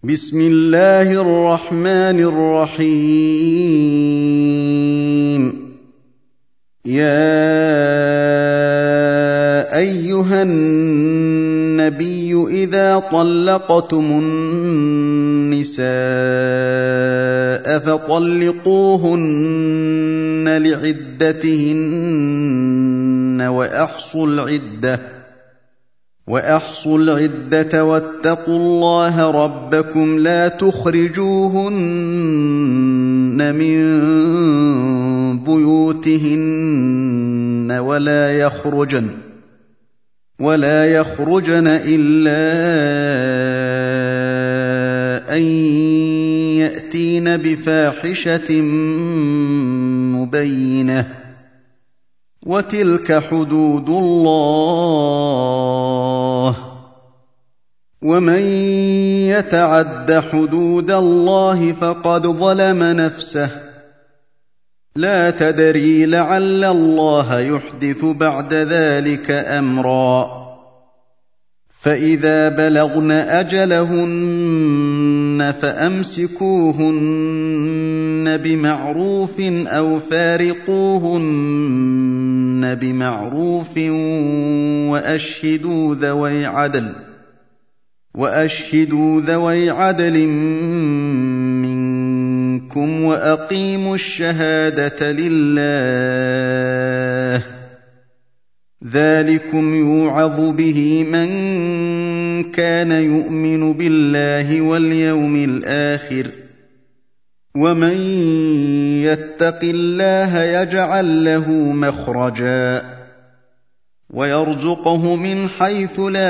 بسم الله الرحمن الرحيم يا أيها النبي إذا طلقتم النساء فطلقوهن لعدتهن وأحصوا العدة واتقوا الله ربكم لا تخرجوهن من بيوتهن ولا يخرجن إلا أن يأتين بفاحشة مبينة وتلك حدود الله ومن يتعد حدود الله فقد ظلم نفسه لا تدري لعل الله يحدث بعد ذلك أمرا فإذا بلغن أجلهن فأمسكوهن بمعروف أو فارقوهن بمعروف وأشهدوا ذوي عدل منكم وأقيموا الشهادة لله ذلكم يوعظ به من كان يؤمن بالله واليوم الآخر ومن يتق الله يجعل له مخرجا ويرزقه من حيث لا